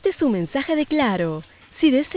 Este es un mensaje de Claro. Si desea